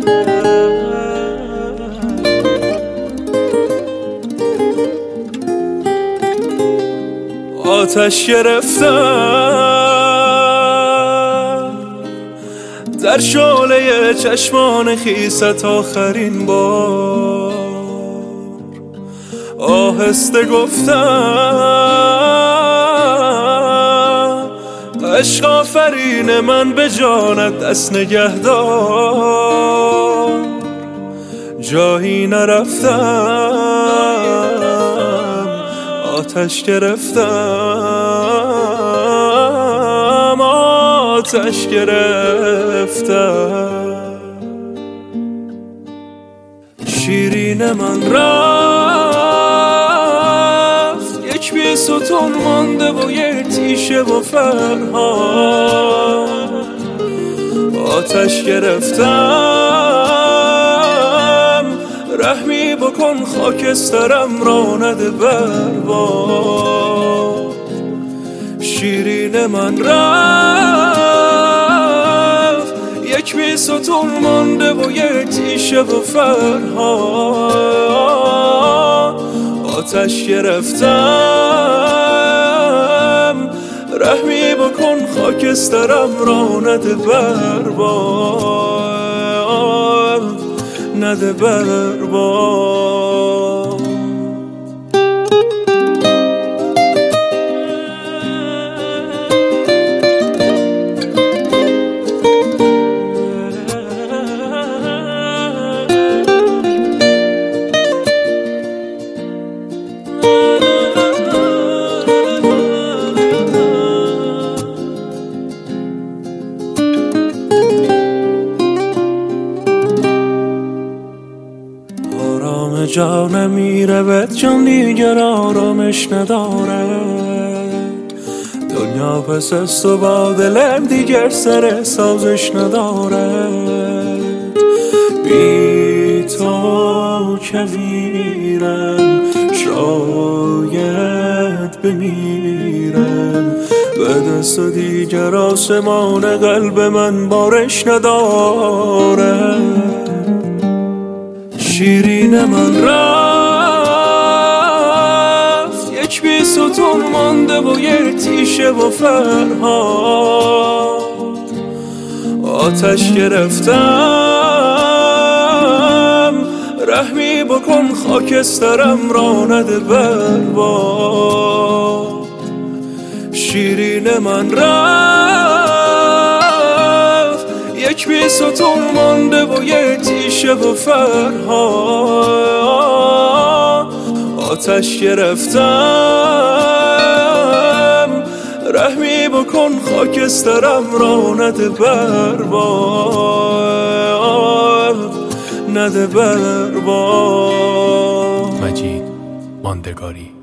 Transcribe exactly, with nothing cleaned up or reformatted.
آتش گرفتم در شعله چشمان خیست آخرین بار، آهسته گفتم عشق آفرین من به جانت دست نگهدار. جایی نرفتم آتش گرفتم، آتش گرفتم. شیرین من رفت یک بی ستون مانده و یک تیشه و فرهاد. آتش گرفتم رحمی بکن خاکسترم را نده برباد. شیرین من رفت یک بی ستون مانده و یک تیشه و فرهاد. آتش گرفتم رحمی بکن خاکسترم را نده برباد، نده برباد. جانم میره بد جان دیگر آرامش نداره. دنیا پس از تو با دلم دیگر سر سازش نداره. بی تو کویرم شاید بمیرم، به دست دیگر آسمان قلب من بارش نداره. شیرین من رفت یک بی ستون مانده و یک تیشه و فرهاد. آتش گرفتم رحمی بکن خاکسترم را نده برباد. شیرین من رفت یک بی ستون مانده و یک تیشه و فرهاد. آتش گرفتم رحمی بکن خاکسترم را نده برباد، نده برباد. مجید ماندگاری.